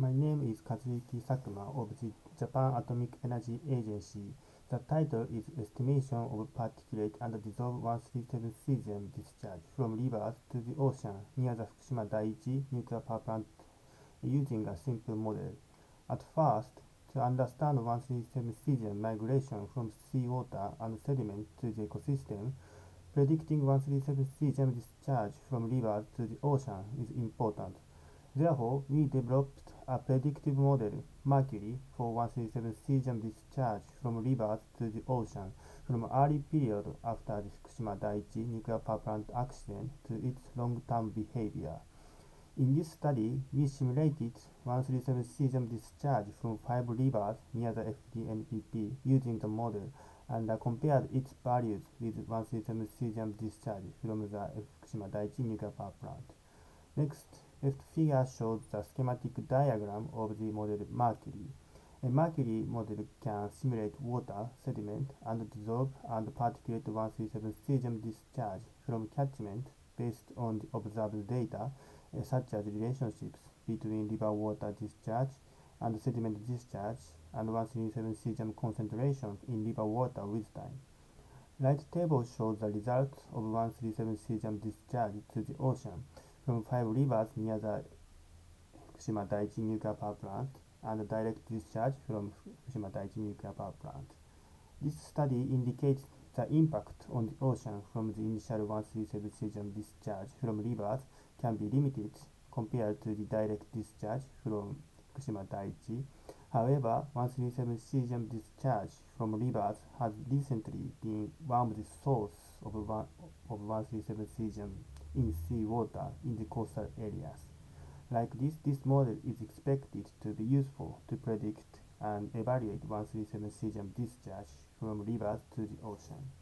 My name is Kazuki Sakuma of the Japan Atomic Energy Agency. The title is Estimation of Particulate and Dissolved 137 cesium discharge from rivers to the ocean near the Fukushima Daiichi nuclear power plant using a simple model. At first, to understand 137 cesium migration from seawater and sediment to the ecosystem, predicting 137 cesium discharge from rivers to the ocean is important. Therefore, we developed a predictive model, Mercury, for 137 cesium discharge from rivers to the ocean from early period after the Fukushima Daiichi nuclear power plant accident to its long-term behavior. In this study, we simulated 137 cesium discharge from 5 rivers near the FDNPP using the model and compared its values with 137 cesium discharge from the Fukushima Daiichi nuclear power plant. Next, left figure shows the schematic diagram of the model Mercury. A Mercury model can simulate water, sediment, and dissolve and particulate 137 cesium discharge from catchment based on the observed data, such as relationships between river water discharge and sediment discharge and 137 cesium concentrations in river water with time. Right table shows the results of 137 cesium discharge to the ocean from 5 rivers near the Fukushima Daiichi nuclear power plant and direct discharge from Fukushima Daiichi nuclear power plant. This study indicates the impact on the ocean from the initial 137 cesium discharge from rivers can be limited compared to the direct discharge from Fukushima Daiichi. However, 137 cesium discharge from rivers has recently been one of the sources of 137 cesium in seawater in the coastal areas. Like this model is expected to be useful to predict and evaluate 137 cesium discharge from rivers to the ocean.